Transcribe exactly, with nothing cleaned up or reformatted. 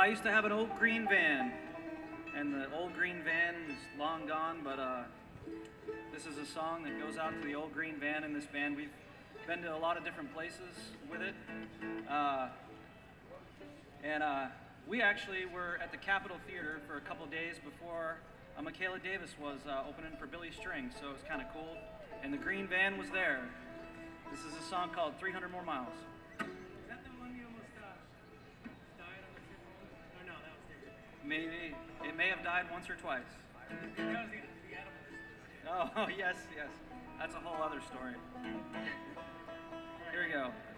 I used to have an old green van, and the old green van is long gone, but uh, this is a song that goes out to the old green van in this band. We've been to a lot of different places with it. Uh, and uh, we actually were at the Capitol Theater for a couple days before uh, Michaela Davis was uh, opening for Billy Strings, so it was kind of cool. And the green van was there. This is a song called three hundred More Miles. Is that the one you almost uh, died on the trip home? Or no, that was different. Maybe. It may have died once or twice. That was the, the animals. Oh, yes, yes. That's a whole other story. Here we go.